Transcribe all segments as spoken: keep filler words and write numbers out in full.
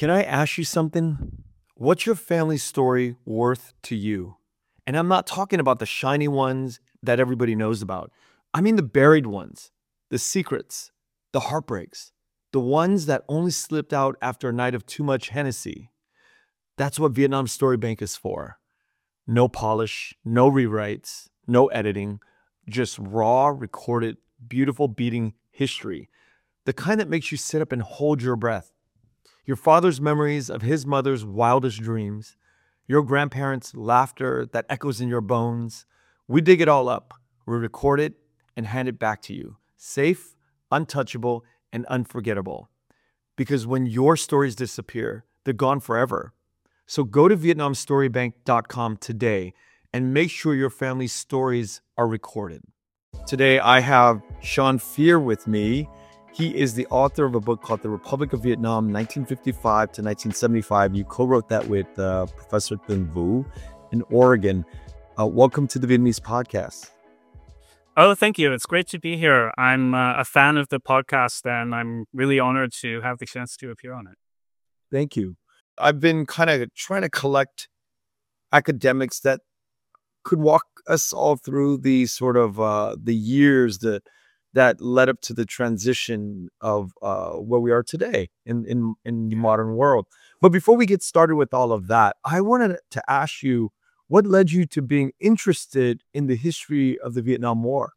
Can I ask you something? What's your family story worth to you? And I'm not talking about the shiny ones that everybody knows about. I mean the buried ones, the secrets, the heartbreaks, the ones that only slipped out after a night of too much Hennessy. That's what Vietnam Story Bank is for. No polish, no rewrites, no editing, just raw, recorded, beautiful beating history. The kind that makes you sit up and hold your breath. Your father's memories of his mother's wildest dreams, your grandparents' laughter that echoes in your bones. We dig it all up, we record it, and hand it back to you, safe, untouchable, and unforgettable. Because when your stories disappear, they're gone forever. So go to Vietnam Story Bank dot com today and make sure your family's stories are recorded. Today, I have Sean Fear with me. He is the author of a book called The Republic of Vietnam, nineteen fifty-five to nineteen seventy-five. You co-wrote that with uh, Professor Thuong Vu in Oregon. Uh, welcome to the Vietnamese podcast. Oh, thank you. It's great to be here. I'm uh, a fan of the podcast, and I'm really honored to have the chance to appear on it. Thank you. I've been kind of trying to collect academics that could walk us all through the sort of uh, the years that that led up to the transition of uh, where we are today in, in, in the modern world. But before we get started with all of that, I wanted to ask you, what led you to being interested in the history of the Vietnam War?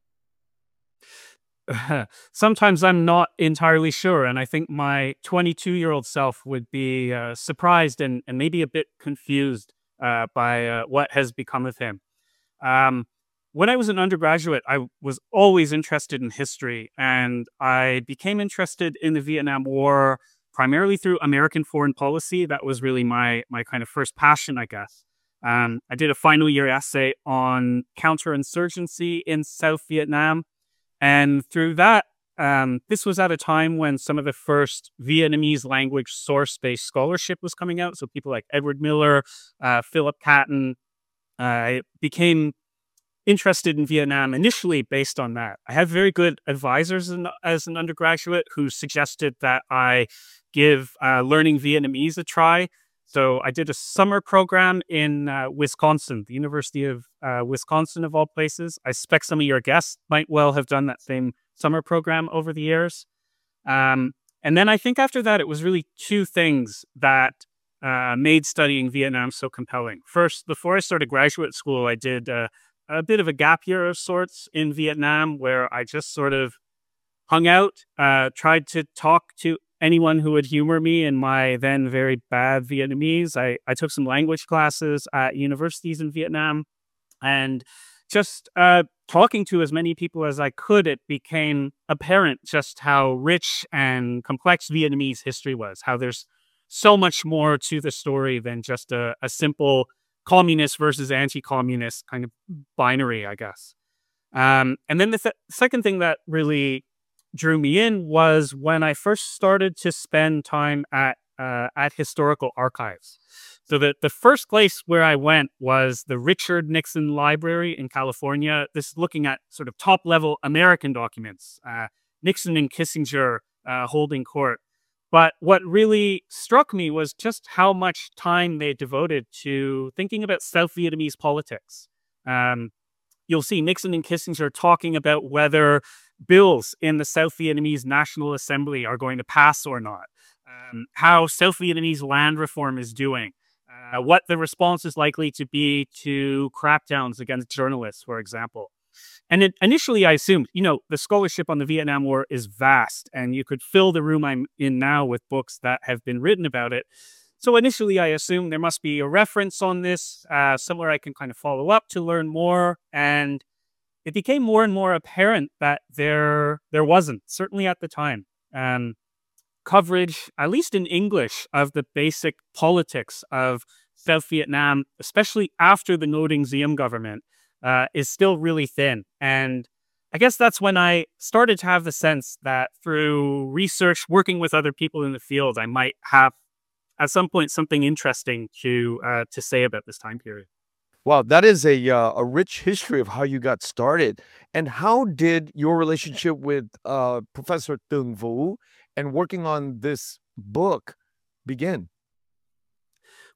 Sometimes I'm not entirely sure, and I think my twenty-two-year-old self would be uh, surprised and, and maybe a bit confused uh, by uh, what has become of him. Um, When I was an undergraduate, I was always interested in history, and I became interested in the Vietnam War primarily through American foreign policy. That was really my my kind of first passion, I guess. Um, I did a final year essay on counterinsurgency in South Vietnam, and through that, um, this was at a time when some of the first Vietnamese language source-based scholarship was coming out. So people like Edward Miller, uh, Philip Catton, uh, became interested in Vietnam initially based on that. I had very good advisors in, as an undergraduate who suggested that I give uh, learning Vietnamese a try. So I did a summer program in uh, Wisconsin, the University of uh, Wisconsin of all places. I suspect some of your guests might well have done that same summer program over the years. Um, and then I think after that, it was really two things that uh, made studying Vietnam so compelling. First, before I started graduate school, I did uh, a bit of a gap year of sorts in Vietnam where I just sort of hung out, uh, tried to talk to anyone who would humor me in my then very bad Vietnamese. I, I took some language classes at universities in Vietnam, and just uh, talking to as many people as I could, it became apparent just how rich and complex Vietnamese history was, how there's so much more to the story than just a, a simple communist versus anti-communist kind of binary, I guess. Um, and then the th- second thing that really drew me in was when I first started to spend time at uh, at historical archives. So the, the first place where I went was the Richard Nixon Library in California. This is looking at sort of top-level American documents, uh, Nixon and Kissinger uh, holding court. But what really struck me was just how much time they devoted to thinking about South Vietnamese politics. Um, you'll see Nixon and Kissinger talking about whether bills in the South Vietnamese National Assembly are going to pass or not, um, how South Vietnamese land reform is doing, uh, what the response is likely to be to crackdowns against journalists, for example. And it, initially, I assumed, you know, the scholarship on the Vietnam War is vast, and you could fill the room I'm in now with books that have been written about it. So initially, I assumed there must be a reference on this, uh, somewhere I can kind of follow up to learn more. And it became more and more apparent that there there wasn't, certainly at the time, um, coverage, at least in English, of the basic politics of South Vietnam, especially after the Ngo Dinh Diem government, uh, is still really thin. And I guess that's when I started to have the sense that through research, working with other people in the field, I might have at some point something interesting to uh, to say about this time period. Wow, that is a uh, a rich history of how you got started. And how did your relationship with uh, Professor Thuong Vu and working on this book begin?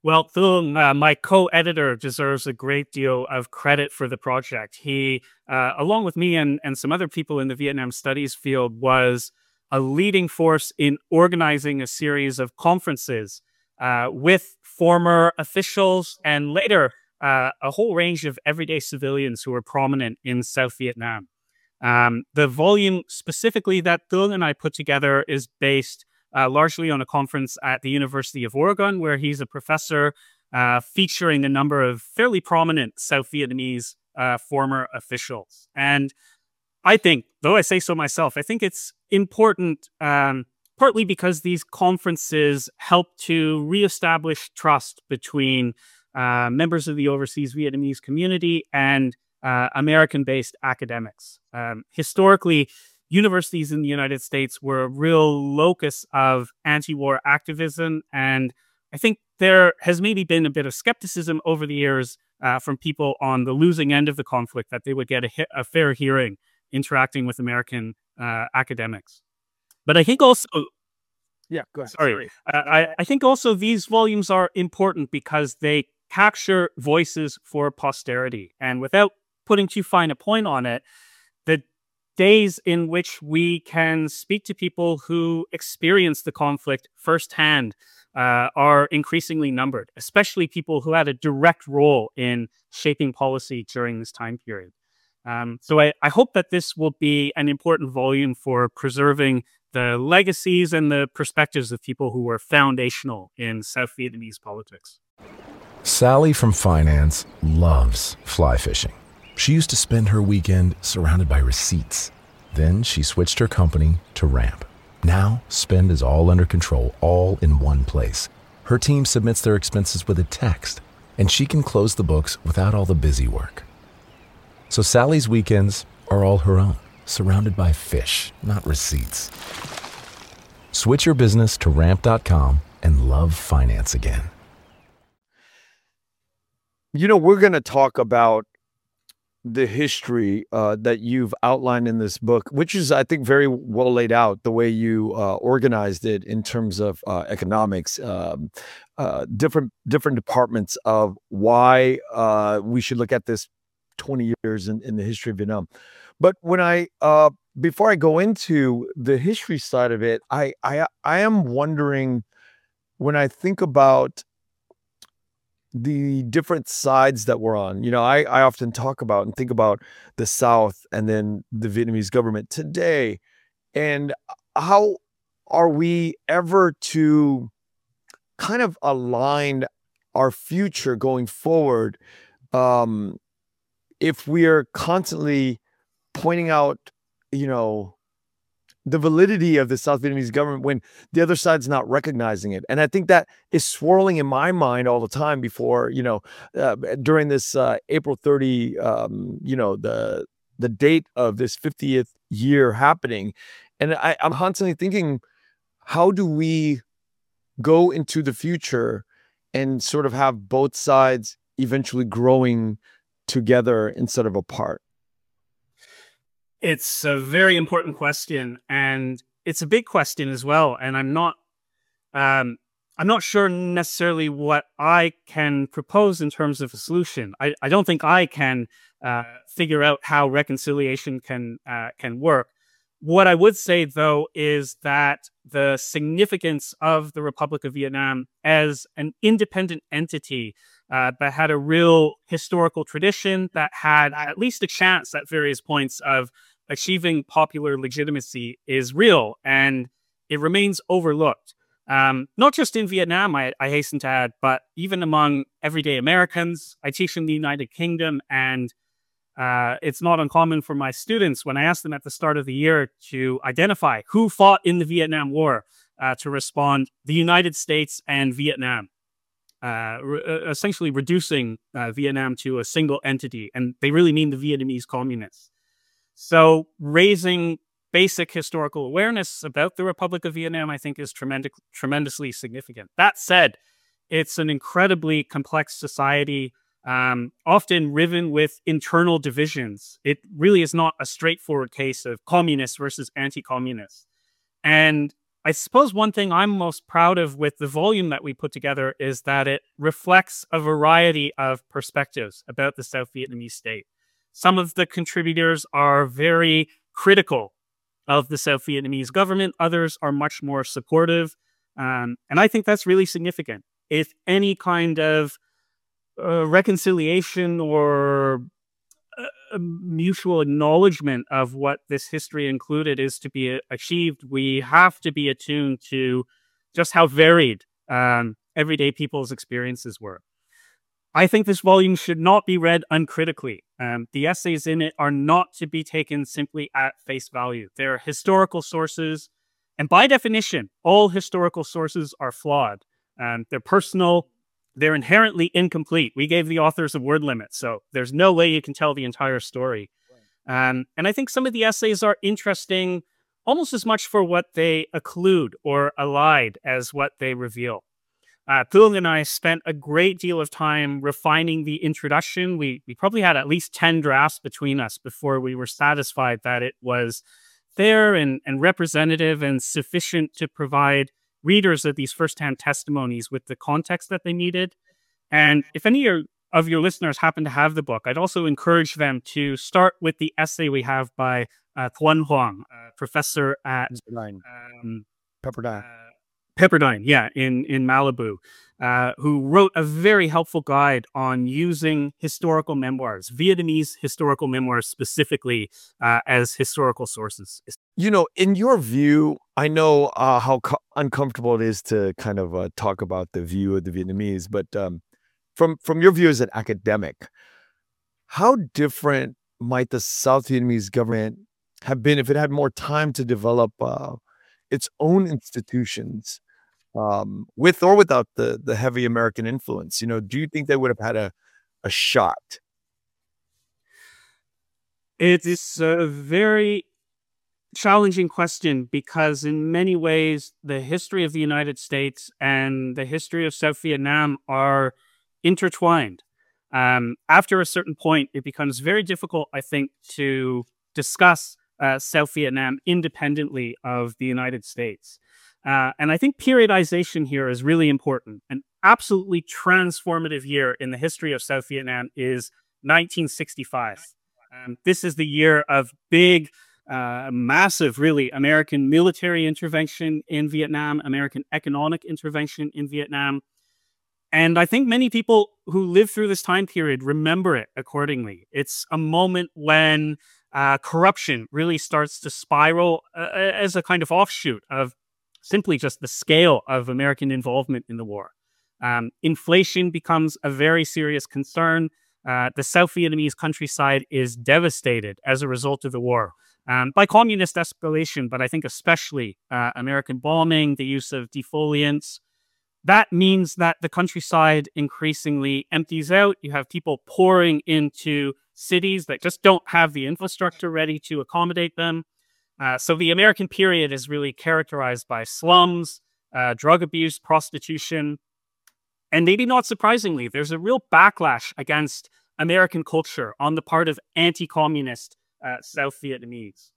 Well, Thung, uh, my co-editor, deserves a great deal of credit for the project. He, uh, along with me and, and some other people in the Vietnam studies field, was a leading force in organizing a series of conferences uh, with former officials and later uh, a whole range of everyday civilians who were prominent in South Vietnam. Um, the volume specifically that Thung and I put together is based Uh, largely on a conference at the University of Oregon, where he's a professor uh, featuring a number of fairly prominent South Vietnamese uh, former officials. And I think, though I say so myself, I think it's important um, partly because these conferences help to reestablish trust between uh, members of the overseas Vietnamese community and uh, American-based academics. Um, historically, universities in the United States were a real locus of anti-war activism, and I think there has maybe been a bit of skepticism over the years uh, from people on the losing end of the conflict that they would get a, hi- a fair hearing interacting with American uh, academics. But I think also, Yeah, go ahead. sorry, uh, I, I think also these volumes are important because they capture voices for posterity. And without putting too fine a point on it, the days in which we can speak to people who experience the conflict firsthand uh, are increasingly numbered, especially people who had a direct role in shaping policy during this time period. Um, so I, I hope that this will be an important volume for preserving the legacies and the perspectives of people who were foundational in South Vietnamese politics. Sally from finance loves fly fishing. She used to spend her weekend surrounded by receipts. Then she switched her company to Ramp. Now, spend is all under control, all in one place. Her team submits their expenses with a text, and she can close the books without all the busy work. So Sally's weekends are all her own, surrounded by fish, not receipts. Switch your business to ramp dot com and love finance again. You know, we're going to talk about the history uh, that you've outlined in this book, which is, I think, very well laid out, the way you uh, organized it in terms of uh, economics, um, uh, different different departments of why uh, we should look at this twenty years in, in the history of Vietnam. But when I, uh, before I go into the history side of it, I, I, I am wondering, when I think about the different sides that we're on. You know, I, I often talk about and think about the South and then the Vietnamese government today. And how are we ever to kind of align our future going forward um, if we are constantly pointing out, you know, the validity of the South Vietnamese government when the other side's not recognizing it. And I think that is swirling in my mind all the time before, you know, uh, during this uh, April thirtieth, um, you know, the the date of this fiftieth year happening. And I, I'm constantly thinking, how do we go into the future and sort of have both sides eventually growing together instead of apart? It's a very important question, and it's a big question as well. And I'm not, um, I'm not sure necessarily what I can propose in terms of a solution. I, I don't think I can uh, figure out how reconciliation can uh, can work. What I would say, though, is that the significance of the Republic of Vietnam as an independent entity uh, that had a real historical tradition, that had at least a chance at various points of achieving popular legitimacy, is real, and it remains overlooked. Um, not just in Vietnam, I, I hasten to add, but even among everyday Americans. I teach in the United Kingdom, and uh, it's not uncommon for my students, when I ask them at the start of the year to identify who fought in the Vietnam War, uh, to respond, the United States and Vietnam, uh, re- essentially reducing uh, Vietnam to a single entity, and they really mean the Vietnamese communists. So raising basic historical awareness about the Republic of Vietnam, I think, is tremendous, tremendously significant. That said, it's an incredibly complex society, um, often riven with internal divisions. It really is not a straightforward case of communists versus anti-communists. And I suppose one thing I'm most proud of with the volume that we put together is that it reflects a variety of perspectives about the South Vietnamese state. Some of the contributors are very critical of the South Vietnamese government. Others are much more supportive. Um, and I think that's really significant. If any kind of uh, reconciliation or uh, mutual acknowledgement of what this history included is to be achieved, we have to be attuned to just how varied um, everyday people's experiences were. I think this volume should not be read uncritically. Um, the essays in it are not to be taken simply at face value. They're historical sources, and by definition, all historical sources are flawed. Um, they're personal, they're inherently incomplete. We gave the authors a word limit, so there's no way you can tell the entire story. Um, and I think some of the essays are interesting almost as much for what they occlude or elide as what they reveal. Uh, Thuong and I spent a great deal of time refining the introduction. We, we probably had at least ten drafts between us before we were satisfied that it was fair and, and representative and sufficient to provide readers of these firsthand testimonies with the context that they needed. And if any of your listeners happen to have the book, I'd also encourage them to start with the essay we have by uh, Thuan Huang, a professor at um, Pepperdine. Uh, Pepperdine, yeah, in, in Malibu, uh, who wrote a very helpful guide on using historical memoirs, Vietnamese historical memoirs specifically, uh, as historical sources. You know, in your view, I know uh, how co- uncomfortable it is to kind of uh, talk about the view of the Vietnamese, but um, from, from your view as an academic, how different might the South Vietnamese government have been if it had more time to develop uh, its own institutions, um, with or without the the heavy American influence? You know, do you think they would have had a a shot? It is a very challenging question because in many ways, the history of the United States and the history of South Vietnam are intertwined. Um, after a certain point, it becomes very difficult, I think, to discuss Uh, South Vietnam independently of the United States. Uh, and I think periodization here is really important. An absolutely transformative year in the history of South Vietnam is nineteen sixty-five. Um, this is the year of big, uh, massive, really, American military intervention in Vietnam, American economic intervention in Vietnam. And I think many people who live through this time period remember it accordingly. It's a moment when Uh, corruption really starts to spiral uh, as a kind of offshoot of simply just the scale of American involvement in the war. Um, inflation becomes a very serious concern. Uh, the South Vietnamese countryside is devastated as a result of the war um, by communist escalation, but I think especially uh, American bombing, the use of defoliants. That means that the countryside increasingly empties out. You have people pouring into cities that just don't have the infrastructure ready to accommodate them. Uh, so the American period is really characterized by slums, uh, drug abuse, prostitution, and maybe not surprisingly, there's a real backlash against American culture on the part of anti-communist uh, South Vietnamese.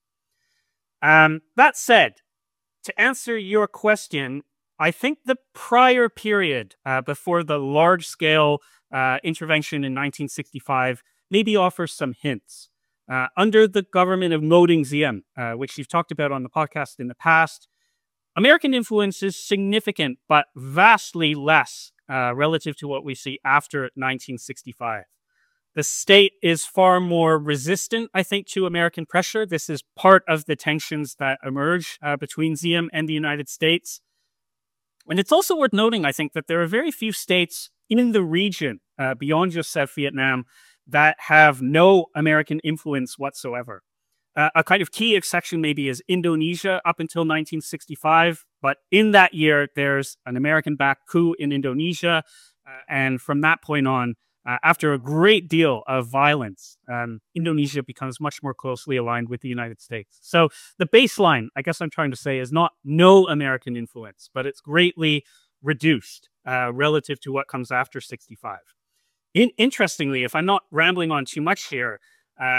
Um, that said, to answer your question, I think the prior period uh, before the large-scale uh, intervention in nineteen sixty-five maybe offers some hints. Uh, under the government of Ngo Dinh Diem, uh, which you've talked about on the podcast in the past, American influence is significant, but vastly less uh, relative to what we see after nineteen sixty-five. The state is far more resistant, I think, to American pressure. This is part of the tensions that emerge uh, between Diem and the United States. And it's also worth noting, I think, that there are very few states in the region uh, beyond just South Vietnam that have no American influence whatsoever. Uh, a kind of key exception maybe is Indonesia up until nineteen sixty-five, but in that year, there's an American-backed coup in Indonesia, uh, and from that point on, uh, after a great deal of violence, um, Indonesia becomes much more closely aligned with the United States. So the baseline, I guess I'm trying to say, is not no American influence, but it's greatly reduced uh, relative to what comes after sixty-five. In, interestingly, if I'm not rambling on too much here, um,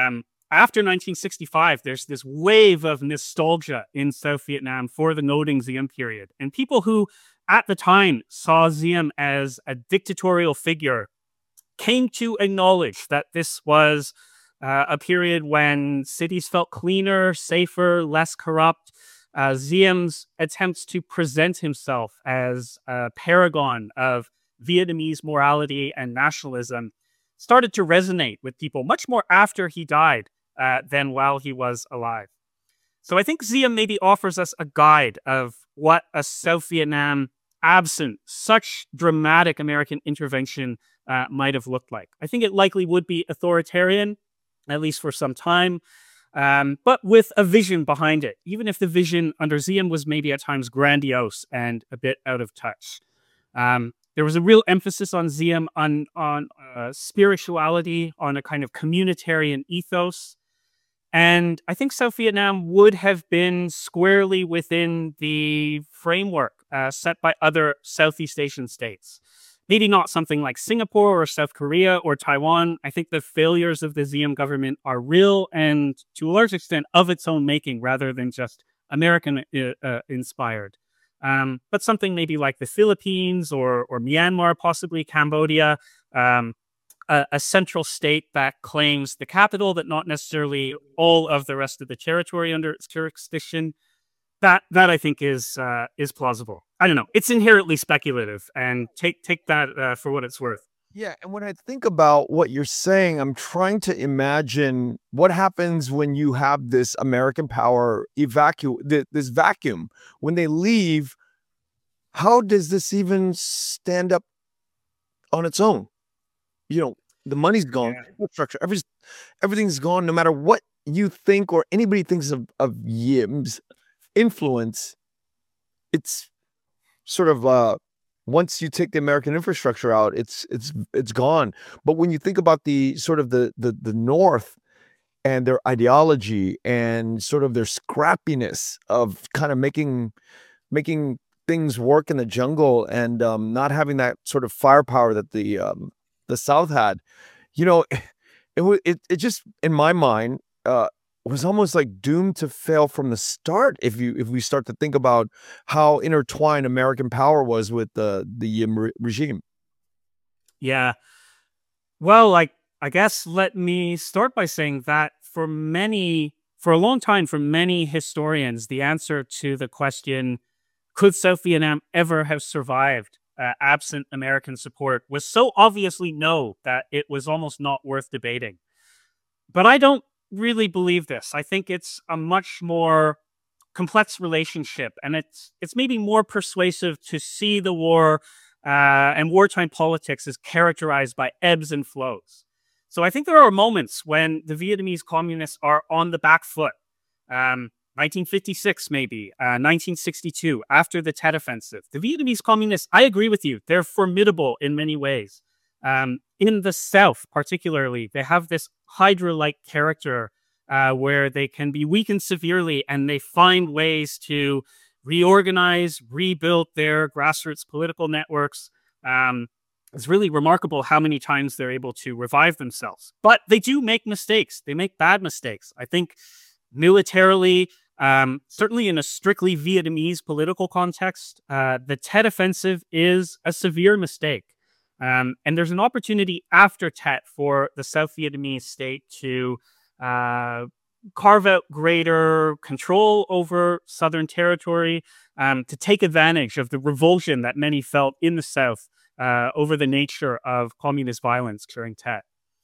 after nineteen sixty-five, there's this wave of nostalgia in South Vietnam for the Ngo Dinh Diem period. And people who at the time saw Diem as a dictatorial figure came to acknowledge that this was uh, a period when cities felt cleaner, safer, less corrupt. Uh, Diem's attempts to present himself as a paragon of Vietnamese morality and nationalism started to resonate with people much more after he died uh, than while he was alive. So I think Diem maybe offers us a guide of what a South Vietnam absent such dramatic American intervention uh, might have looked like. I think it likely would be authoritarian, at least for some time, um, but with a vision behind it, even if the vision under Diem was maybe at times grandiose and a bit out of touch. Um, there was a real emphasis on Diem on, on uh, spirituality, on a kind of communitarian ethos. And I think South Vietnam would have been squarely within the framework uh, set by other Southeast Asian states. Maybe not something like Singapore or South Korea or Taiwan. I think the failures of the Diem government are real and to a large extent of its own making rather than just American uh, uh, inspired. Um, but something maybe like the Philippines or, or Myanmar, possibly Cambodia, um, a, a central state that claims the capital, but not necessarily all of the rest of the territory under its jurisdiction. That that I think is uh, is plausible. I don't know. It's inherently speculative, and take take that uh, for what it's worth. Yeah, and when I think about what you're saying, I'm trying to imagine what happens when you have this American power evacuate this vacuum. When they leave, how does this even stand up on its own? You know, the money's gone, Yeah. infrastructure, every, everything's gone. No matter what you think or anybody thinks of of Yim's influence, it's sort of uh once you take the American infrastructure out, it's it's it's gone. But when you think about the sort of the the the North and their ideology and sort of their scrappiness of kind of making making things work in the jungle and um, not having that sort of firepower that the um, the South had, you know, it was it it just in my mind uh, was almost like doomed to fail from the start. If you if we start to think about how intertwined American power was with the the Yim re regime. Yeah. Well, like, I guess let me start by saying that for many, for a long time, for many historians, the answer to the question, could South Vietnam ever have survived uh, absent American support, was so obviously no that it was almost not worth debating. But I don't really believe this. I think it's a much more complex relationship, and it's it's maybe more persuasive to see the war uh, and wartime politics as characterized by ebbs and flows. So I think there are moments when the Vietnamese communists are on the back foot. Um, nineteen fifty-six, maybe, uh, nineteen sixty-two, after the Tet Offensive. The Vietnamese communists, I agree with you, they're formidable in many ways. Um, in the South, particularly, they have this Hydra-like character uh, where they can be weakened severely and they find ways to reorganize, rebuild their grassroots political networks. Um, it's really remarkable how many times they're able to revive themselves. But they do make mistakes. They make bad mistakes. I think militarily, um, certainly in a strictly Vietnamese political context, uh, the Tet Offensive is a severe mistake. Um, and there's an opportunity after Tet for the South Vietnamese state to uh, carve out greater control over Southern territory, um, to take advantage of the revulsion that many felt in the South uh, over the nature of communist violence during Tet.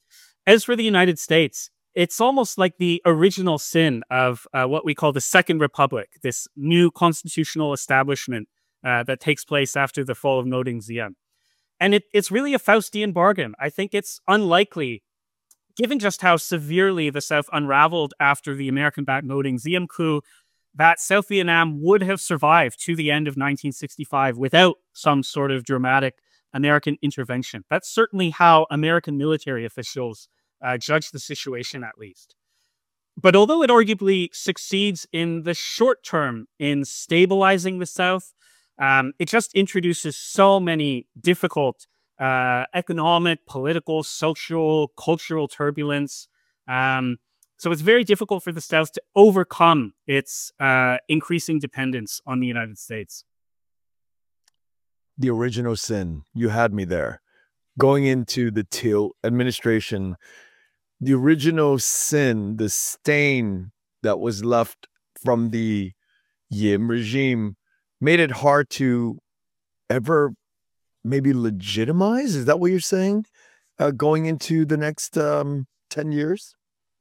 As for the United States, it's almost like the original sin of uh, what we call the Second Republic, this new constitutional establishment uh, that takes place after the fall of Ngo Dinh Diem. And it, it's really a Faustian bargain. I think it's unlikely, given just how severely the South unraveled after the American-backed Ngo Dinh Diem coup, that South Vietnam would have survived to the end of nineteen sixty-five without some sort of dramatic American intervention. That's certainly how American military officials uh, judge the situation, at least. But although it arguably succeeds in the short term in stabilizing the South, Um, it just introduces so many difficult uh, economic, political, social, cultural turbulence. Um, So it's very difficult for the South to overcome its uh, increasing dependence on the United States. The original sin, you had me there. Going into the Thiel administration, the original sin, the stain that was left from the Yim regime made it hard to ever maybe legitimize? Is that what you're saying? Uh, going into the next um, ten years?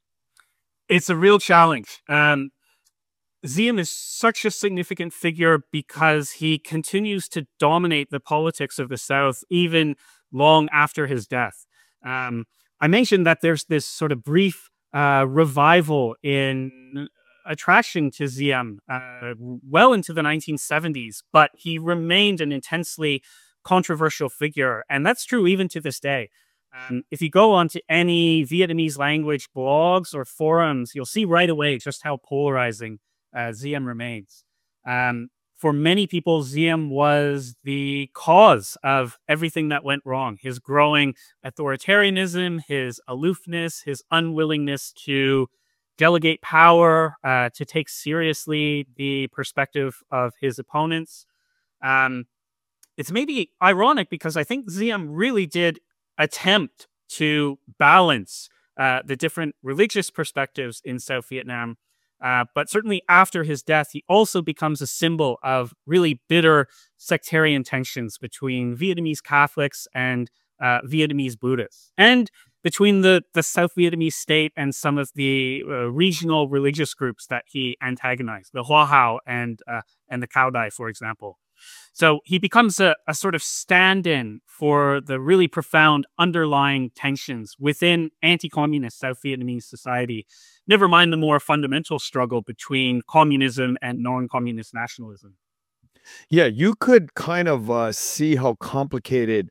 It's a real challenge. Um, Diem is such a significant figure because he continues to dominate the politics of the South even long after his death. Um, I mentioned that there's this sort of brief uh, revival in attraction to Diem uh, well into the nineteen seventies, but he remained an intensely controversial figure, and that's true even to this day. Um, if you go onto any Vietnamese language blogs or forums, you'll see right away just how polarizing uh, Diem remains. Um, for many people, Diem was the cause of everything that went wrong. His growing authoritarianism, his aloofness, his unwillingness to delegate power, uh, to take seriously the perspective of his opponents. Um, it's maybe ironic because I think Diem really did attempt to balance uh, the different religious perspectives in South Vietnam. Uh, but certainly after his death, he also becomes a symbol of really bitter sectarian tensions between Vietnamese Catholics and uh, Vietnamese Buddhists, and between the, the South Vietnamese state and some of the uh, regional religious groups that he antagonized, the Hoa Hao and, uh, and the Cao Dai, for example. So he becomes a, a sort of stand-in for the really profound underlying tensions within anti-communist South Vietnamese society, never mind the more fundamental struggle between communism and non-communist nationalism. Yeah, you could kind of uh, see how complicated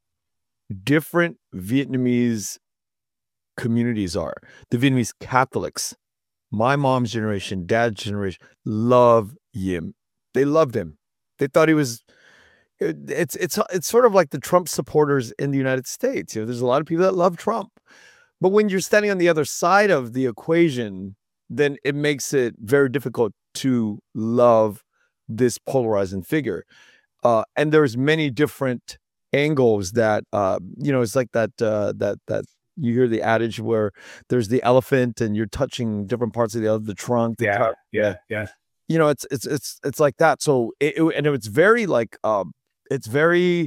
different Vietnamese communities are. The Vietnamese Catholics, my mom's generation, dad's generation, love Yim. They loved him. They thought he was, it, it's it's it's sort of like the Trump supporters in the United States. You know, there's a lot of people that love Trump. But when you're standing on the other side of the equation, then it makes it very difficult to love this polarizing figure. Uh, and there's many different angles that, uh, you know, it's like that, uh, that, that you hear the adage where there's the elephant and you're touching different parts of the, the trunk. The yeah, top. yeah, yeah. You know, it's it's it's it's like that. So it, it and it's very like um, it's very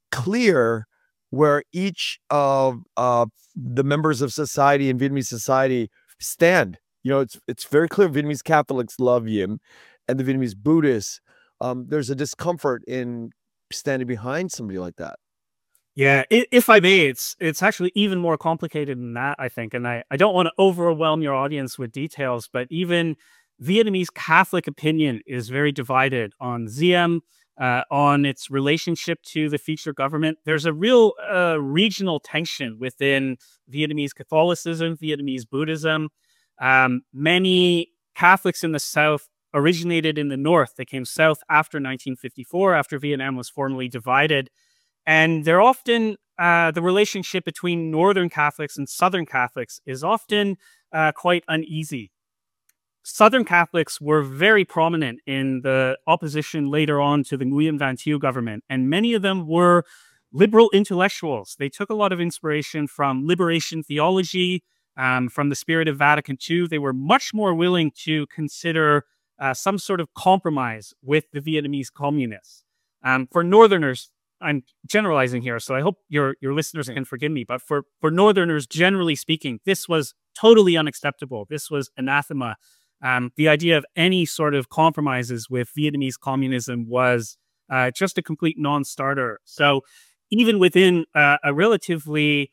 clear where each of uh, the members of society in Vietnamese society stand. You know, it's it's very clear Vietnamese Catholics love Yim, and the Vietnamese Buddhists. Um, there's a discomfort in standing behind somebody like that. Yeah, if I may, it's it's actually even more complicated than that, I think. And I, I don't want to overwhelm your audience with details, but even Vietnamese Catholic opinion is very divided on Diem, uh, on its relationship to the future government. There's a real uh, regional tension within Vietnamese Catholicism, Vietnamese Buddhism. Um, many Catholics in the South originated in the North. They came south after nineteen fifty-four, after Vietnam was formally divided. And they're often, uh, the relationship between Northern Catholics and Southern Catholics is often uh, quite uneasy. Southern Catholics were very prominent in the opposition later on to the Nguyen Van Thieu government, and many of them were liberal intellectuals. They took a lot of inspiration from liberation theology, um, from the spirit of Vatican Two. They were much more willing to consider uh, some sort of compromise with the Vietnamese communists. Um, for Northerners, I'm generalizing here, so I hope your your listeners can forgive me, but for, for Northerners, generally speaking, this was totally unacceptable. This was anathema. Um, the idea of any sort of compromises with Vietnamese communism was uh, just a complete non-starter. So even within uh, a relatively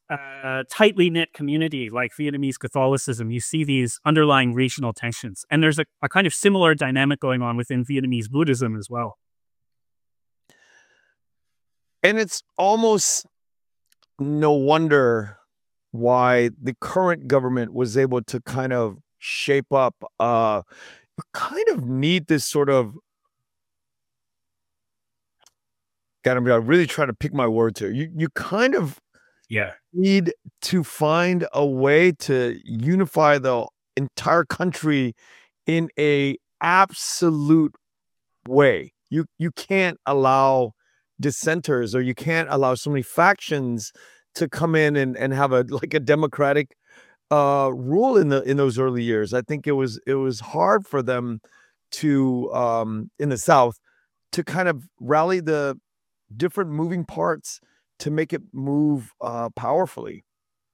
uh, tightly knit community like Vietnamese Catholicism, you see these underlying regional tensions. And there's a, a kind of similar dynamic going on within Vietnamese Buddhism as well. And it's almost no wonder why the current government was able to kind of shape up, uh, you kind of need this sort of, God, I'm really trying to pick my words here. You, you kind of Yeah. need to find a way to unify the entire country in a absolute way. You you can't allow dissenters, or you can't allow so many factions to come in and, and have a like a democratic uh rule in the in those early years. I think it was it was hard for them to um in the South to kind of rally the different moving parts to make it move uh powerfully.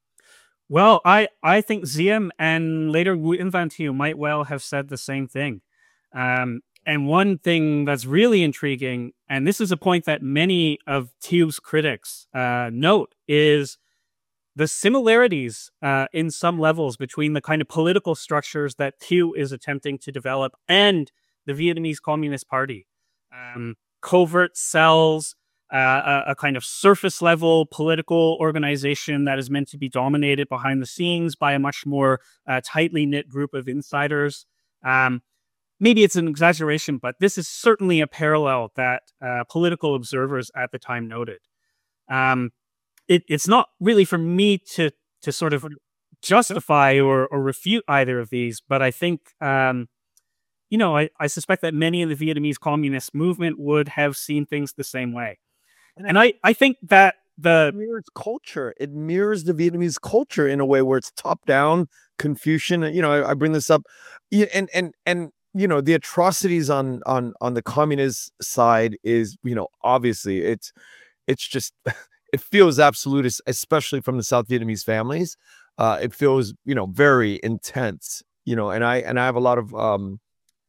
Well, I, I think Ziem and later Nguyen Van Thieu might well have said the same thing. Um, and one thing that's really intriguing, and this is a point that many of Thieu's critics uh, note, is the similarities uh, in some levels between the kind of political structures that Thieu is attempting to develop and the Vietnamese Communist Party. Um, covert cells, uh, a, a kind of surface level political organization that is meant to be dominated behind the scenes by a much more uh, tightly knit group of insiders. Um, maybe it's an exaggeration, but this is certainly a parallel that uh, political observers at the time noted. Um, it, it's not really for me to to sort of justify or, or refute either of these, but I think um, you know, I, I suspect that many in the Vietnamese communist movement would have seen things the same way. And I, I think that the It mirrors culture. It mirrors the Vietnamese culture in a way where it's top down, Confucian. You know, I, I bring this up, yeah, and and and you know, the atrocities on on on the communist side is, you know, obviously it's it's just it feels absolutist, especially from the South Vietnamese families. Uh, it feels, you know, very intense. You know, and I and I have a lot of um,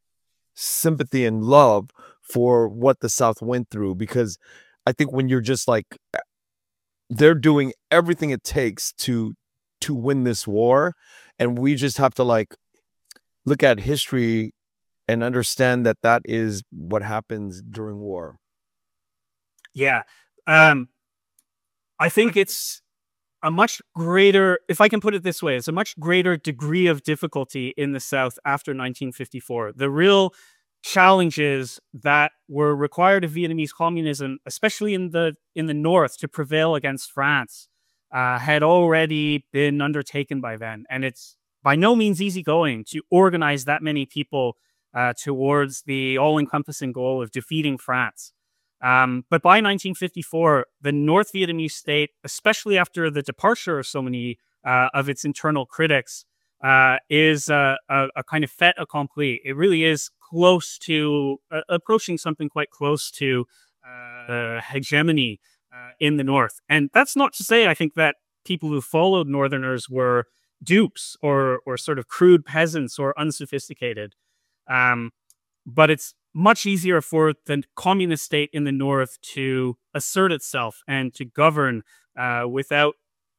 sympathy and love for what the South went through, because I think when you're just like, they're doing everything it takes to to win this war, and we just have to like look at history and understand that that is what happens during war. yeah, um, I think it's a much greater, if I can put it this way, it's a much greater degree of difficulty in the South after nineteen fifty-four. The real challenges that were required of Vietnamese communism, especially in the in the North, to prevail against France, uh, had already been undertaken by then. And it's by no means easy going to organize that many people uh, towards the all-encompassing goal of defeating France. Um, but by nineteen fifty-four, the North Vietnamese state, especially after the departure of so many uh, of its internal critics, uh, is uh, a, a kind of fait accompli. It really is close to uh, approaching something quite close to uh, hegemony uh, in the North. And that's not to say I think that people who followed Northerners were dupes or or sort of crude peasants or unsophisticated. Um, but it's much easier for the communist state in the North to assert itself and to govern uh, without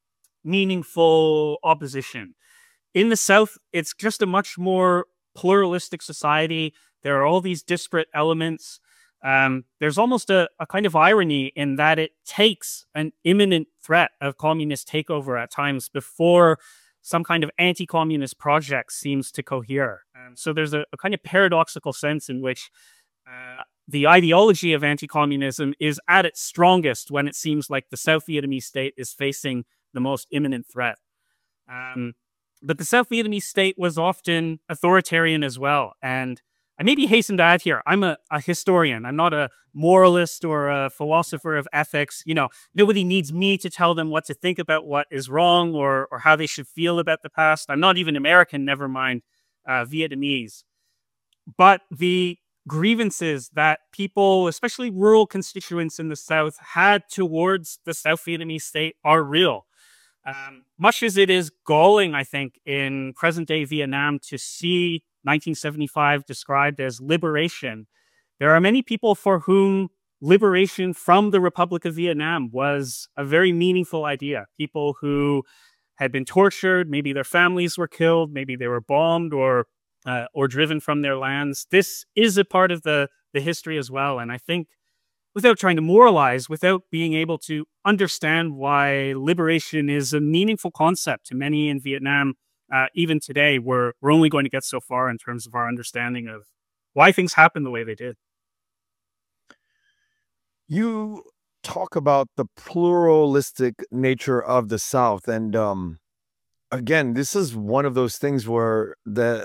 meaningful opposition. In the South, it's just a much more pluralistic society. There are all these disparate elements. Um, there's almost a, a kind of irony in that it takes an imminent threat of communist takeover at times before some kind of anti-communist project seems to cohere. Um, so there's a, a kind of paradoxical sense in which uh, the ideology of anti-communism is at its strongest when it seems like the South Vietnamese state is facing the most imminent threat. Um, but the South Vietnamese state was often authoritarian as well. And I maybe hasten to add here, I'm a, a historian. I'm not a moralist or a philosopher of ethics. You know, nobody needs me to tell them what to think about what is wrong or or how they should feel about the past. I'm not even American, never mind uh, Vietnamese. But the grievances that people, especially rural constituents in the South, had towards the South Vietnamese state are real. Um, much as it is galling, I think, in present-day Vietnam to see nineteen seventy-five described as liberation, there are many people for whom liberation from the Republic of Vietnam was a very meaningful idea. People who had been tortured, maybe their families were killed, maybe they were bombed or uh, or driven from their lands. This is a part of the, the history as well. And I think, without trying to moralize, without being able to understand why liberation is a meaningful concept to many in Vietnam, uh, even today, we're, we're only going to get so far in terms of our understanding of why things happen the way they did. You talk about the pluralistic nature of the South. And um, again, this is one of those things where the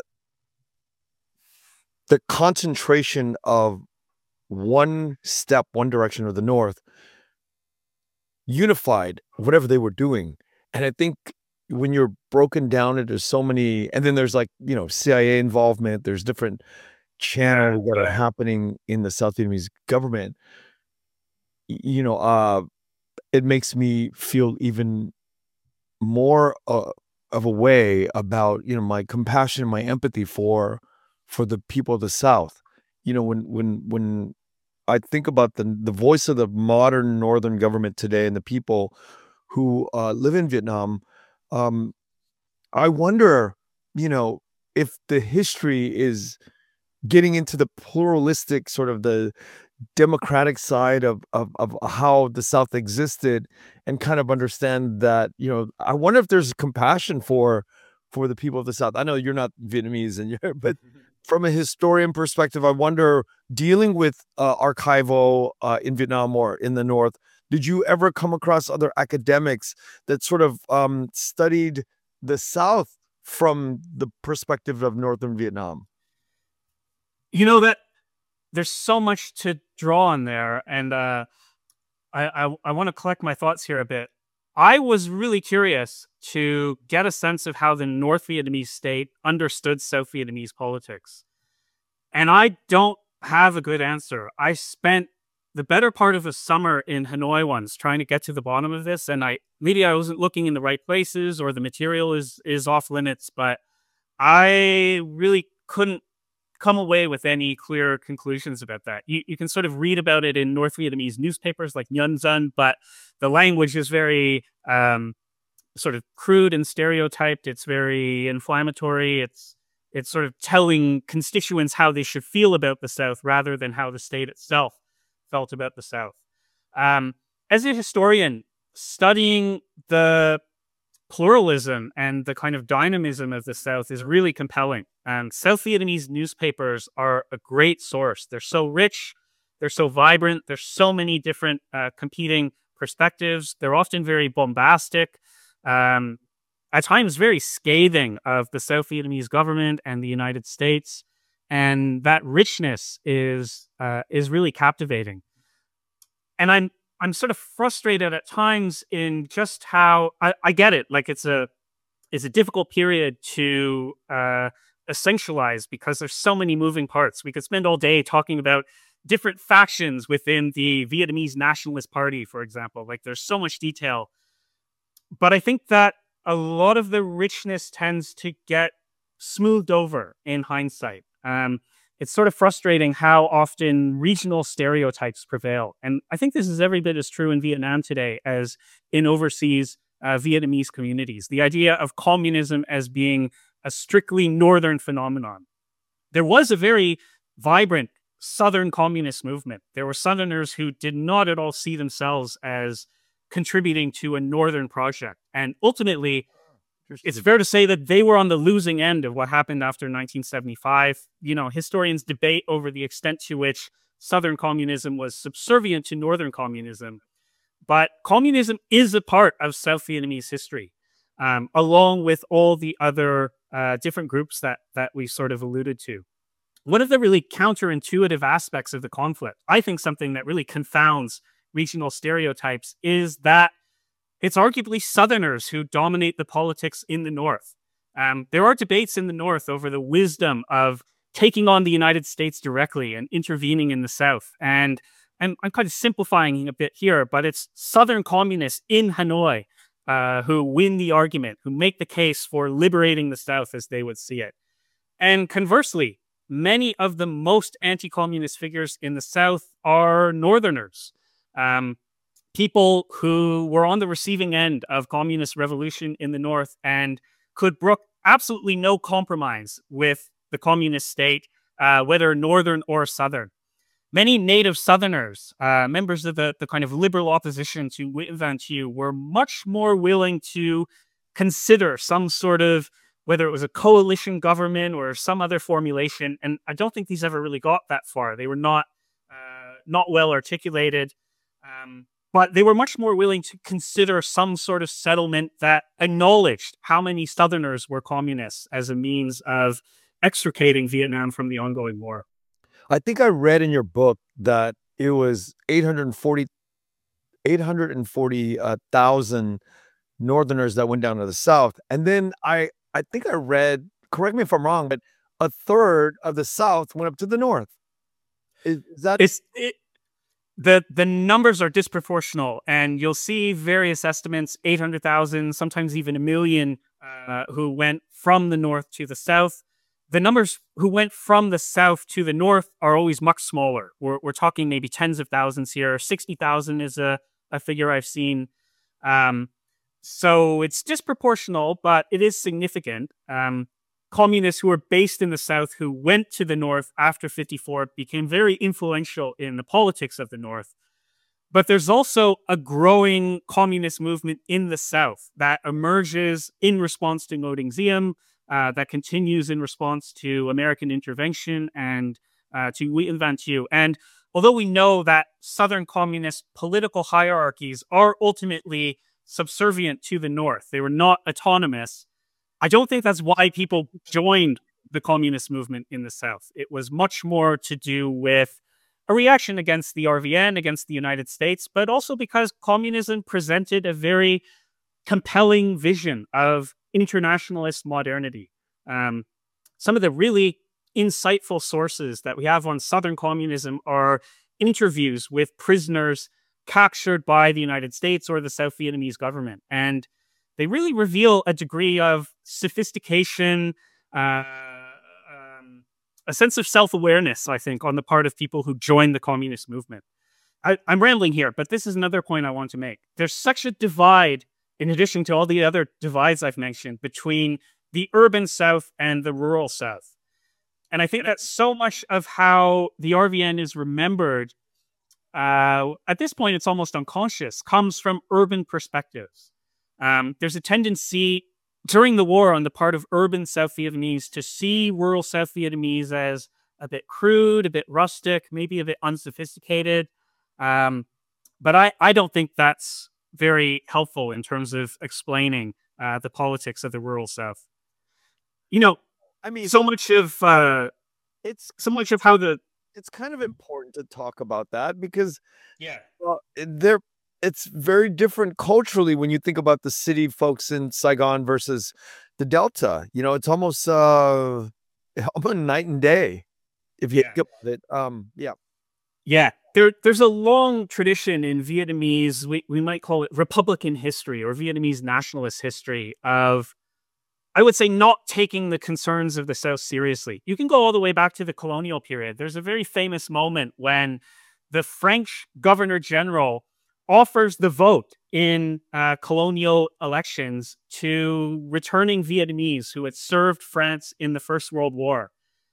the concentration of one step, one direction, or the North unified whatever they were doing. And I think when you're broken down into so many, and then there's like, you know, C I A involvement, there's different channels that are happening in the South Vietnamese government, y- you know, uh, it makes me feel even more uh, of a way about, you know, my compassion, my empathy for for the people of the South. You know, when when when I think about the the voice of the modern Northern government today and the people who uh, live in Vietnam, um, I wonder, you know, if the history is getting into the pluralistic sort of the democratic side of of of how the South existed, and kind of understand that, you know, I wonder if there's compassion for for the people of the South. I know you're not Vietnamese, and you're, but from a historian perspective, I wonder, dealing with uh, archival uh, in Vietnam or in the North, did you ever come across other academics that sort of um, studied the South from the perspective of Northern Vietnam? You know that there's so much to draw on there, and uh, I I, I want to collect my thoughts here a bit. I was really curious to get a sense of how the North Vietnamese state understood South Vietnamese politics, and I don't have a good answer. I spent the better part of a summer in Hanoi once trying to get to the bottom of this, and I maybe I wasn't looking in the right places, or the material is is off limits, but I really couldn't come away with any clear conclusions about that. You, you can sort of read about it in North Vietnamese newspapers like Nhân Dân, but the language is very um, sort of crude and stereotyped. It's very inflammatory. It's it's sort of telling constituents how they should feel about the South rather than how the state itself felt about the South. Um, as a historian, studying the pluralism and the kind of dynamism of the South is really compelling. And South Vietnamese newspapers are a great source. They're so rich, they're so vibrant, there's so many different uh, competing perspectives. They're often very bombastic, um, at times very scathing of the South Vietnamese government and the United States. And that richness is uh, is really captivating. And I'm I'm sort of frustrated at times in just how I, I get it. Like it's a it's a difficult period to uh, essentialize because there's so many moving parts. We could spend all day talking about different factions within the Vietnamese Nationalist Party, for example. Like there's so much detail. But I think that a lot of the richness tends to get smoothed over in hindsight. Um, it's sort of frustrating how often regional stereotypes prevail. And I think this is every bit as true in Vietnam today as in overseas uh, Vietnamese communities. The idea of communism as being a strictly northern phenomenon. There was a very vibrant Southern communist movement. There were Southerners who did not at all see themselves as contributing to a northern project. And ultimately, it's fair to say that they were on the losing end of what happened after nineteen seventy-five. You know, historians debate over the extent to which Southern communism was subservient to Northern communism. But communism is a part of South Vietnamese history, um, along with all the other uh, different groups that, that we sort of alluded to. One of the really counterintuitive aspects of the conflict, I think something that really confounds regional stereotypes, is that it's arguably Southerners who dominate the politics in the North. Um, there are debates in the North over the wisdom of taking on the United States directly and intervening in the South. And, and I'm kind of simplifying a bit here, but it's Southern communists in Hanoi uh, who win the argument, who make the case for liberating the South as they would see it. And conversely, many of the most anti-communist figures in the South are Northerners. Um, people who were on the receiving end of communist revolution in the North and could brook absolutely no compromise with the communist state, uh, whether Northern or Southern. Many native Southerners, uh, members of the, the kind of liberal opposition to Nguyễn Văn Thiệu, were much more willing to consider some sort of, whether it was a coalition government or some other formulation. And I don't think these ever really got that far. They were not, uh, not well articulated. Um, but they were much more willing to consider some sort of settlement that acknowledged how many Southerners were communists as a means of extricating Vietnam from the ongoing war. I think I read in your book that it was eight hundred forty thousand Northerners that went down to the South. And then I, I think I read, correct me if I'm wrong, but a third of the South went up to the North. Is, is that... It's, it, the, the numbers are disproportional, and you'll see various estimates, eight hundred thousand, sometimes even a million, uh, who went from the North to the South. The numbers who went from the South to the North are always much smaller. We're, we're talking maybe tens of thousands here. sixty thousand is a, a figure I've seen. Um, so it's disproportional, but it is significant. Um, communists who were based in the South who went to the North after fifty-four became very influential in the politics of the North. But there's also a growing communist movement in the South that emerges in response to Ngo Dinh Diem, Uh, that continues in response to American intervention and uh, to Nguyen Van Thieu. And although we know that Southern communist political hierarchies are ultimately subservient to the North, they were not autonomous, I don't think that's why people joined the communist movement in the South. It was much more to do with a reaction against the R V N, against the United States, but also because communism presented a very compelling vision of internationalist modernity. Um, some of the really insightful sources that we have on Southern communism are interviews with prisoners captured by the United States or the South Vietnamese government. And they really reveal a degree of sophistication, uh, um, a sense of self-awareness, I think, on the part of people who joined the communist movement. I, I'm rambling here, but this is another point I want to make. There's such a divide, in addition to all the other divides I've mentioned, between the urban South and the rural South. And I think that so much of how the R V N is remembered, uh, at this point it's almost unconscious, comes from urban perspectives. Um, there's a tendency during the war on the part of urban South Vietnamese to see rural South Vietnamese as a bit crude, a bit rustic, maybe a bit unsophisticated. Um, but I, I don't think that's very helpful in terms of explaining uh, the politics of the rural South. You know, I mean, so much of uh, it's so much of how the it's kind of important to talk about that because yeah, well, they're it's very different culturally when you think about the city folks in Saigon versus the Delta. You know, it's almost uh, almost night and day if you Yeah. think about it. Um, yeah. Yeah, there, there's a long tradition in Vietnamese, we, we might call it Republican history or Vietnamese nationalist history of, I would say, not taking the concerns of the South seriously. You can go all the way back to the colonial period. There's a very famous moment when the French Governor General offers the vote in uh, colonial elections to returning Vietnamese who had served France in the First World War.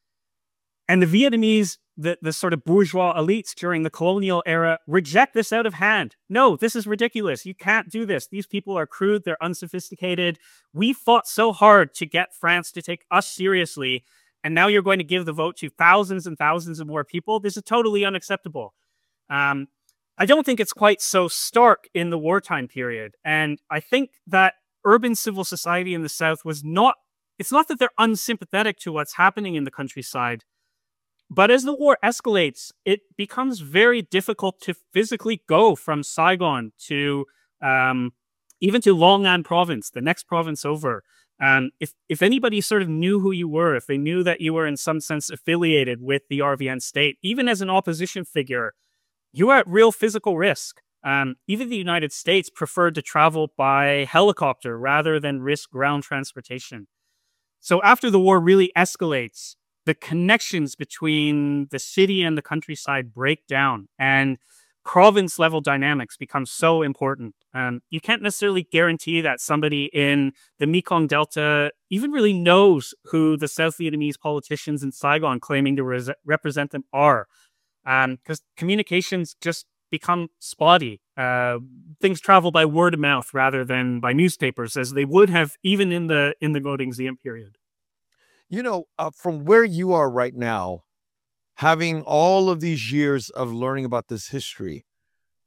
And the Vietnamese, the, the sort of bourgeois elites during the colonial era reject this out of hand. No, this is ridiculous. You can't do this. These people are crude. They're unsophisticated. We fought so hard to get France to take us seriously. And now you're going to give the vote to thousands and thousands of more people. This is totally unacceptable. Um, I don't think it's quite so stark in the wartime period. And I think that urban civil society in the South was not, it's not that they're unsympathetic to what's happening in the countryside. But as the war escalates, it becomes very difficult to physically go from Saigon to um, even to Long An province, the next province over. Um, if, if anybody sort of knew who you were, if they knew that you were in some sense affiliated with the R V N state, even as an opposition figure, you were at real physical risk. Um, even the United States preferred to travel by helicopter rather than risk ground transportation. So after the war really escalates, the connections between the city and the countryside break down, and province level dynamics become so important. Um, you can't necessarily guarantee that somebody in the Mekong Delta even really knows who the South Vietnamese politicians in Saigon claiming to re represent them are, because um, communications just become spotty. Uh, things travel by word of mouth rather than by newspapers, as they would have even in the in the Ngo Dinh Diem period. You know, uh, from where you are right now, having all of these years of learning about this history,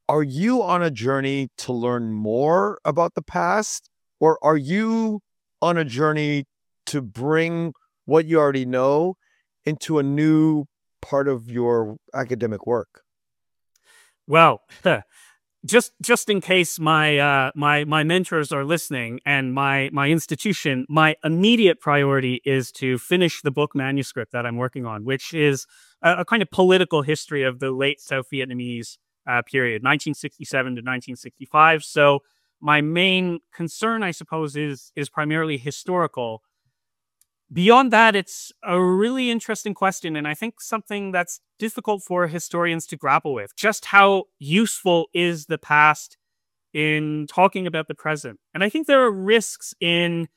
are you on a journey to learn more about the past, or are you on a journey to bring what you already know into a new part of your academic work? Well, just just in case my uh, my my mentors are listening and my my institution, my immediate priority is to finish the book manuscript that I'm working on, which is a, a kind of political history of the late South Vietnamese uh, period, nineteen sixty-seven to nineteen sixty-five. So my main concern, I suppose, is is primarily historical. Beyond that, it's a really interesting question, and I think something that's difficult for historians to grapple with. Just how useful is the past in talking about the present? And I think there are risks in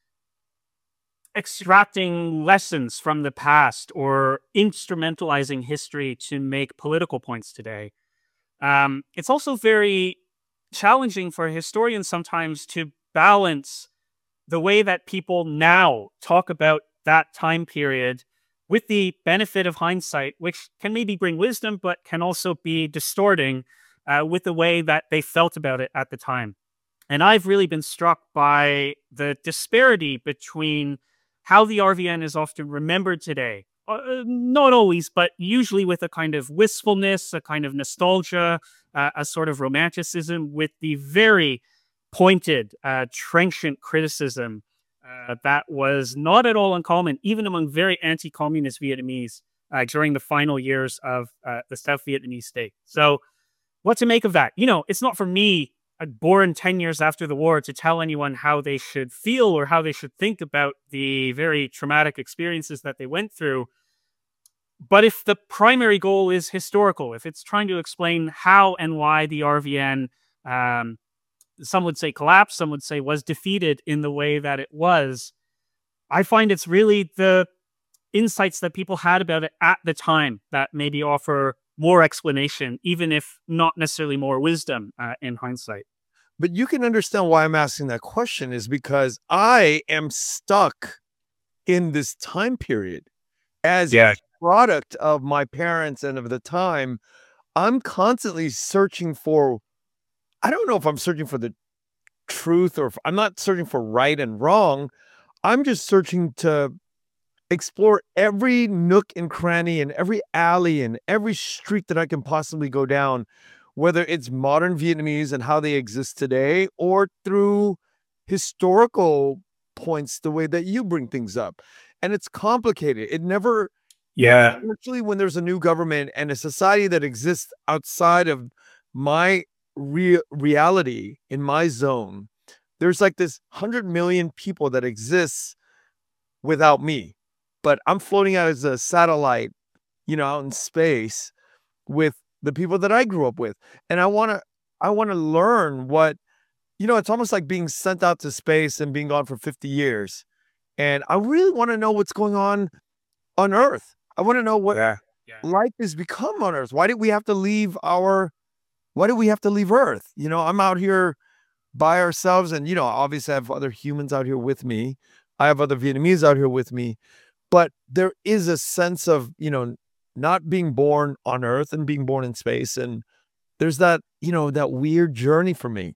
extracting lessons from the past or instrumentalizing history to make political points today. Um, it's also very challenging for historians sometimes to balance the way that people now talk about that time period with the benefit of hindsight, which can maybe bring wisdom, but can also be distorting uh, with the way that they felt about it at the time. And I've really been struck by the disparity between how the R V N is often remembered today. Uh, not always, but usually with a kind of wistfulness, a kind of nostalgia, uh, a sort of romanticism, with the very pointed, uh, trenchant criticism uh, that was not at all uncommon, even among very anti-communist Vietnamese uh, during the final years of uh, the South Vietnamese state. So what to make of that? You know, it's not for me, uh, born ten years after the war, to tell anyone how they should feel or how they should think about the very traumatic experiences that they went through. But if the primary goal is historical, if it's trying to explain how and why the R V N um, some would say collapsed, some would say was defeated in the way that it was, I find it's really the insights that people had about it at the time that maybe offer more explanation, even if not necessarily more wisdom uh, in hindsight. But you can understand why I'm asking that question is because I am stuck in this time period as Yeah. a product of my parents and of the time. I'm constantly searching for, I don't know if I'm searching for the truth or if I'm not searching for right and wrong. I'm just searching to explore every nook and cranny and every alley and every street that I can possibly go down, whether it's modern Vietnamese and how they exist today or through historical points, the way that you bring things up. And it's complicated. It never, Yeah. especially when there's a new government and a society that exists outside of my Real reality in my zone, there's like this hundred million people that exists without me, but I'm floating out as a satellite, you know, out in space with the people that I grew up with. And I want to, I want to learn what, you know, it's almost like being sent out to space and being gone for fifty years. And I really want to know what's going on on Earth. I want to know what Yeah. Yeah. life has become on Earth. Why did we have to leave our Why do we have to leave Earth? You know, I'm out here by ourselves and, you know, obviously I have other humans out here with me. I have other Vietnamese out here with me, but there is a sense of, you know, not being born on Earth and being born in space. And there's that, you know, that weird journey for me.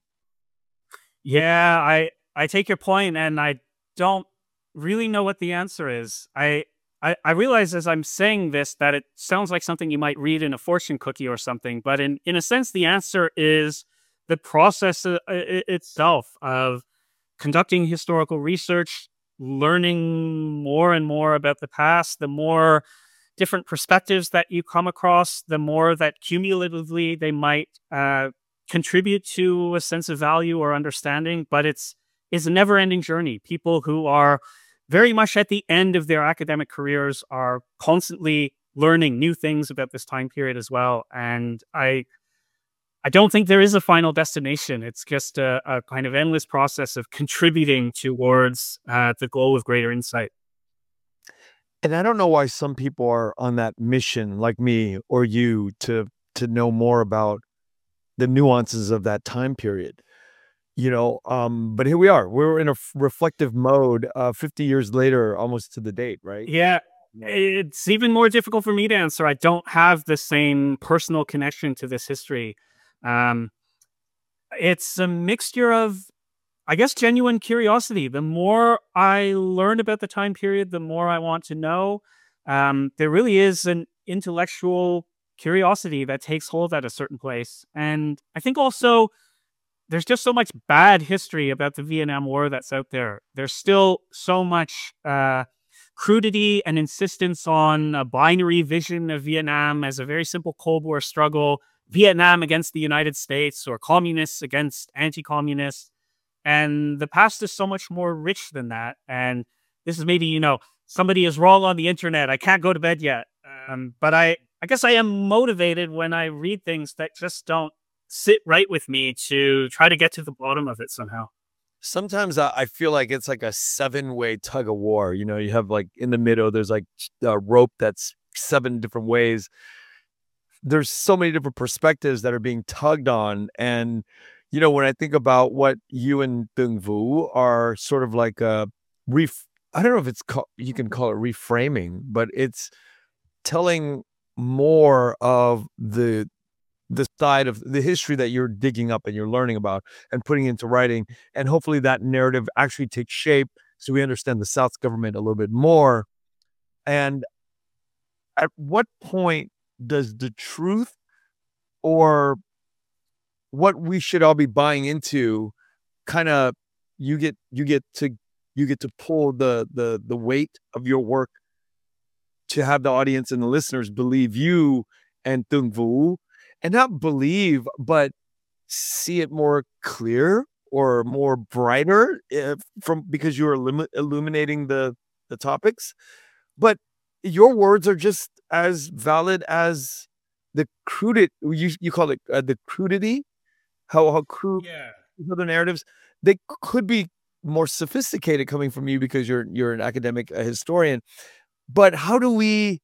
Yeah, I I take your point, and I don't really know what the answer is. I I, I realize as I'm saying this that it sounds like something you might read in a fortune cookie or something, but in, in a sense, the answer is the process uh, itself of conducting historical research, learning more and more about the past. The more different perspectives that you come across, the more that cumulatively they might uh, contribute to a sense of value or understanding. But it's, it's a never-ending journey. People who are very much at the end of their academic careers are constantly learning new things about this time period as well. And I I don't think there is a final destination. It's just a, a kind of endless process of contributing towards uh, the goal of greater insight. And I don't know why some people are on that mission like me or you to to know more about the nuances of that time period. You know, um, but here we are. We're in a f- reflective mode uh, fifty years later, almost to the date, right? Yeah, it's even more difficult for me to answer. I don't have the same personal connection to this history. Um, it's a mixture of, I guess, genuine curiosity. The more I learn about the time period, the more I want to know. Um, there really is an intellectual curiosity that takes hold at a certain place. And I think also there's just so much bad history about the Vietnam War that's out there. There's still so much uh, crudity and insistence on a binary vision of Vietnam as a very simple Cold War struggle, Vietnam against the United States or communists against anti-communists. And the past is so much more rich than that. And this is maybe, you know, somebody is wrong on the internet. I can't go to bed yet. Um, but I, I guess I am motivated when I read things that just don't sit right with me to try to get to the bottom of it somehow. Sometimes I I feel like it's like a seven-way tug of war. You know, you have like in the middle, there's like a rope that's seven different ways. There's so many different perspectives that are being tugged on. And, you know, when I think about what you and Dung Vu are sort of like a ref, I don't know if it's called, you can call it reframing, but it's telling more of the the side of the history that you're digging up and you're learning about and putting into writing. And hopefully that narrative actually takes shape so we understand the South's government a little bit more. And at what point does the truth or what we should all be buying into kind of you get you get to you get to pull the the the weight of your work to have the audience and the listeners believe you and Dung Vu, and not believe, but see it more clear or more brighter if, from because you're illumi- illuminating the the topics. But your words are just as valid as the crudity. You you call it uh, the crudity. How how crude Yeah. other narratives, they could be more sophisticated coming from you because you're you're an academic, a historian. But how do we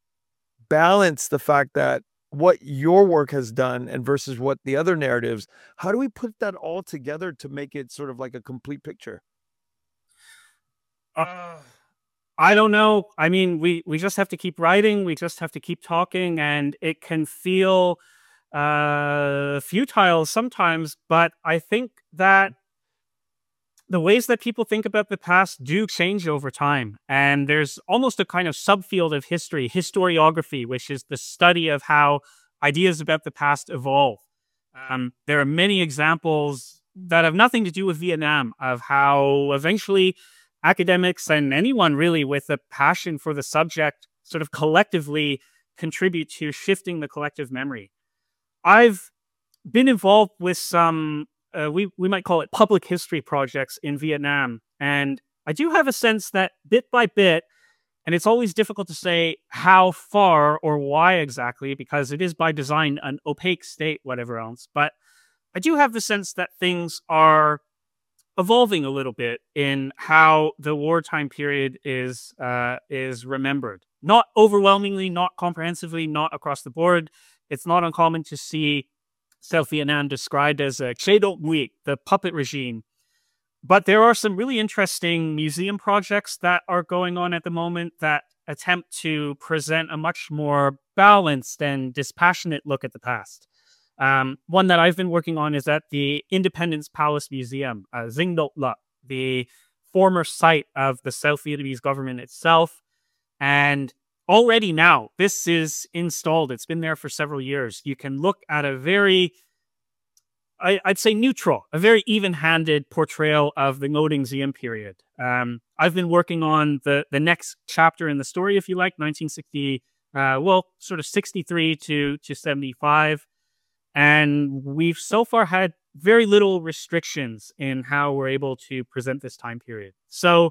balance the fact that what your work has done and versus what the other narratives, how do we put that all together to make it sort of like a complete picture? Uh, I don't know. I mean, we, we just have to keep writing. We just have to keep talking, and it can feel uh, futile sometimes. But I think that the ways that people think about the past do change over time. And there's almost a kind of subfield of history, historiography, which is the study of how ideas about the past evolve. Um, there are many examples that have nothing to do with Vietnam of how eventually academics and anyone really with a passion for the subject sort of collectively contribute to shifting the collective memory. I've been involved with some Uh, we, we might call it public history projects in Vietnam. And I do have a sense that bit by bit, and it's always difficult to say how far or why exactly, because it is by design an opaque state, whatever else. But I do have the sense that things are evolving a little bit in how the wartime period is uh, is remembered. Not overwhelmingly, not comprehensively, not across the board. It's not uncommon to see South Vietnam described as a chế độ ngụy, the puppet regime. But there are some really interesting museum projects that are going on at the moment that attempt to present a much more balanced and dispassionate look at the past. Um, one that I've been working on is at the Independence Palace Museum, uh, Dinh Độc Lập, the former site of the South Vietnamese government itself. And already now, this is installed. It's been there for several years. You can look at a very, I, I'd say neutral, a very even-handed portrayal of the Ngô Đình Diệm period. Um, I've been working on the, the next chapter in the story, if you like, nineteen sixty, uh, well, sort of sixty-three to, to seventy-five. And we've so far had very little restrictions in how we're able to present this time period. So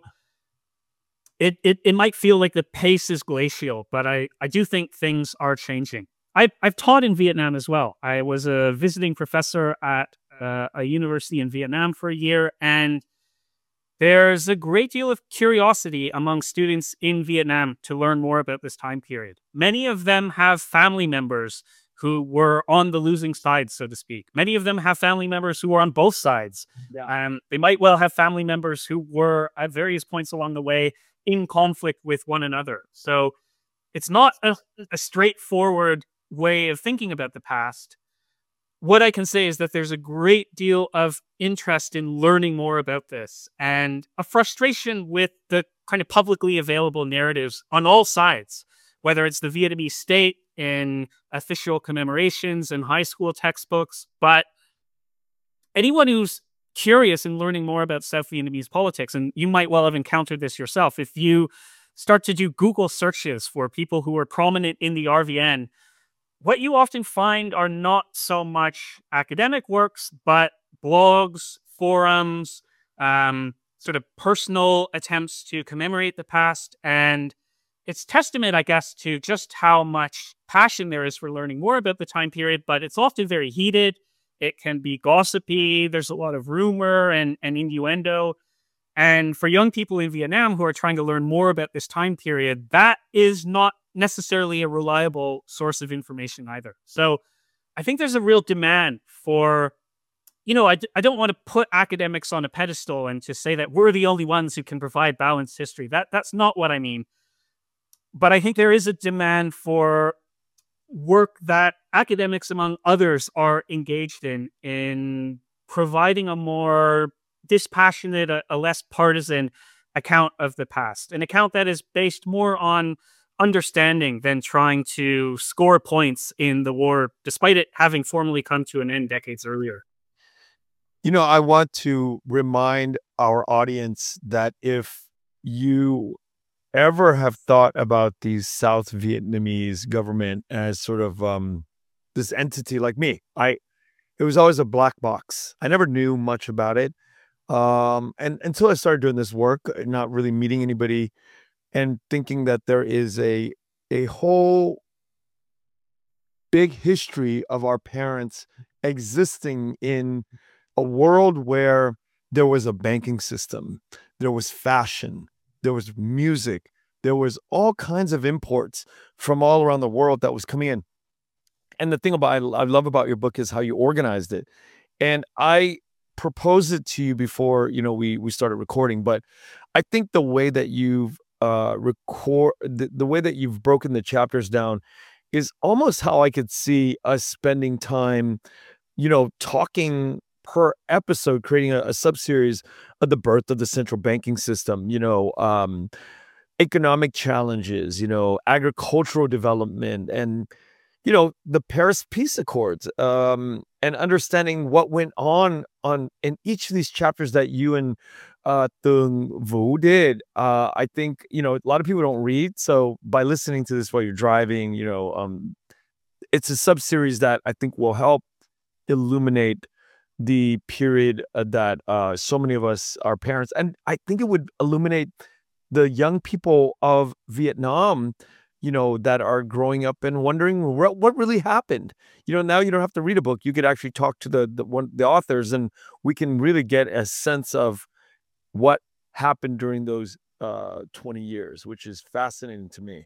It, it it might feel like the pace is glacial, but I, I do think things are changing. I, I've taught in Vietnam as well. I was a visiting professor at uh, a university in Vietnam for a year, and there's a great deal of curiosity among students in Vietnam to learn more about this time period. Many of them have family members who were on the losing side, so to speak. Many of them have family members who were on both sides. Yeah. Um, they might well have family members who were at various points along the way in conflict with one another. So it's not a, a straightforward way of thinking about the past. what I can say is that there's a great deal of interest in learning more about this and a frustration with the kind of publicly available narratives on all sides, whether it's the Vietnamese state in official commemorations and high school textbooks. But anyone who's curious in learning more about South Vietnamese politics, and you might well have encountered this yourself, if you start to do Google searches for people who are prominent in the R V N, what you often find are not so much academic works, but blogs, forums, um, sort of personal attempts to commemorate the past. And it's testament, I guess, to just how much passion there is for learning more about the time period, but it's often very heated. It can be gossipy. There's a lot of rumor and, and innuendo. And for young people in Vietnam who are trying to learn more about this time period, that is not necessarily a reliable source of information either. So I think there's a real demand for, you know, I, d- I don't want to put academics on a pedestal and to say that we're the only ones who can provide balanced history. That That's not what I mean. But I think there is a demand for work that academics, among others, are engaged in, in providing a more dispassionate, a, a less partisan account of the past, an account that is based more on understanding than trying to score points in the war, despite it having formally come to an end decades earlier. You know, I want to remind our audience that if you ever have thought about the South Vietnamese government as sort of um, this entity like me, I it was always a black box. I never knew much about it. Um, and until I started doing this work, not really meeting anybody and thinking that there is a a whole big history of our parents existing in a world where there was a banking system, there was fashion, there was music, there was all kinds of imports from all around the world that was coming in. And the thing about I, I love about your book is how you organized it. And I proposed it to you before, you know, we we started recording, but I think the way that you've uh record the, the way that you've broken the chapters down is almost how I could see us spending time, you know, talking per episode, creating a, a sub-series of the birth of the central banking system, you know, um, economic challenges, you know, agricultural development, and, you know, the Paris Peace Accords, um, and understanding what went on on in each of these chapters that you and uh, Tương Vũ did. Uh, I think, you know, a lot of people don't read. So by listening to this while you're driving, you know, um, it's a sub-series that I think will help illuminate the period uh, that uh, so many of us are parents. And I think it would illuminate the young people of Vietnam, you know, that are growing up and wondering what, what really happened. You know, now you don't have to read a book. You could actually talk to the the, one, the authors, and we can really get a sense of what happened during those uh, twenty years, which is fascinating to me.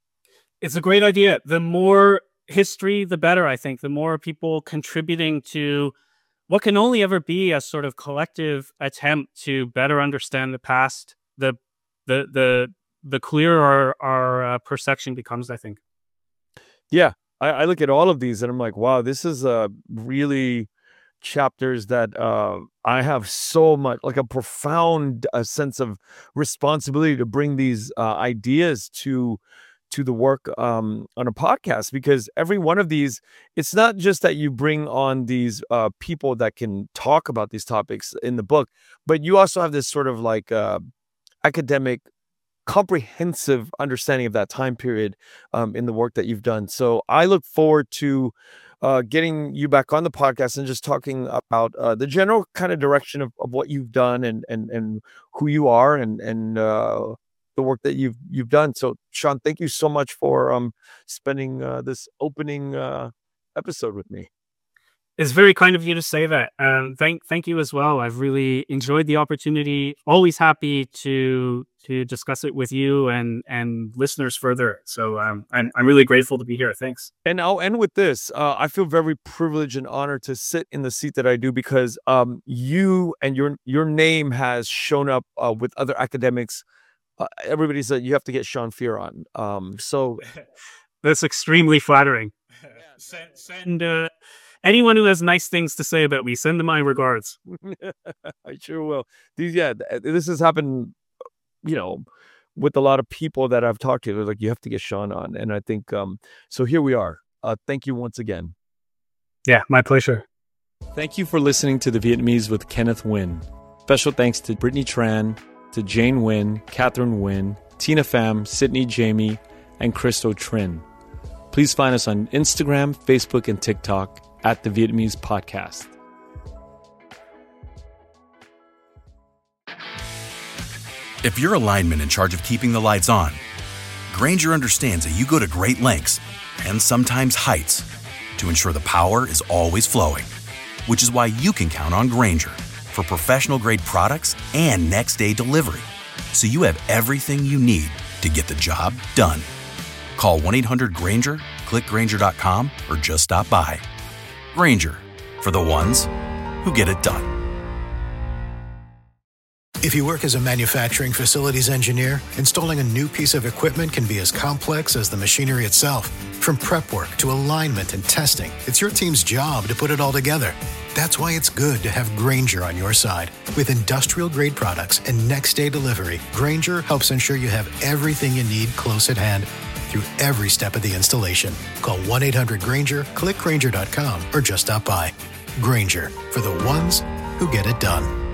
It's a great idea. The more history, the better, I think. The more people contributing to what can only ever be a sort of collective attempt to better understand the past, the the the the clearer our, our uh, perception becomes, I think. Yeah, I, I look at all of these and I'm like, wow, this is a really chapters that uh, I have so much, like a profound uh, sense of responsibility to bring these uh, ideas to to the work um, on a podcast, because every one of these, it's not just that you bring on these uh, people that can talk about these topics in the book, but you also have this sort of like uh, academic, comprehensive understanding of that time period um, in the work that you've done. So I look forward to uh, getting you back on the podcast and just talking about uh, the general kind of direction of, of what you've done and and and who you are and and uh, the work that you've you've done. So Sean, thank you so much for um, spending uh, this opening uh, episode with me. It's very kind of you to say that. Um, thank, thank you as well. I've really enjoyed the opportunity. Always happy to to discuss it with you and and listeners further. So um, I'm I'm really grateful to be here. Thanks. And I'll end with this. Uh, I feel very privileged and honored to sit in the seat that I do, because um, you and your your name has shown up uh, with other academics. Uh, everybody said you have to get Sean Fear on. Um, so that's extremely flattering. Send, send uh, anyone who has nice things to say about me, send them my regards. I sure will. These, yeah, th- this has happened, you know, with a lot of people that I've talked to. They're like, you have to get Sean on. And I think, um, so here we are. Uh, thank you once again. Yeah, my pleasure. Thank you for listening to The Vietnamese with Kenneth Nguyen. Special thanks to Brittany Tran, to Jane Nguyen, Catherine Nguyen, Tina Pham, Sydney Jamie, and Christo Trin. Please find us on Instagram, Facebook, and TikTok at The Vietnamese Podcast. If you're a lineman in charge of keeping the lights on, Grainger understands that you go to great lengths and sometimes heights to ensure the power is always flowing, which is why you can count on Grainger for professional-grade products and next-day delivery, so you have everything you need to get the job done. Call one eight hundred Grainger, click Grainger dot com, or just stop by. Grainger, for the ones who get it done. If you work as a manufacturing facilities engineer, installing a new piece of equipment can be as complex as the machinery itself. From prep work to alignment and testing, it's your team's job to put it all together. That's why it's good to have Grainger on your side. With industrial-grade products and next-day delivery, Grainger helps ensure you have everything you need close at hand through every step of the installation. Call one eight hundred Grainger, click Grainger dot com, or just stop by. Grainger, for the ones who get it done.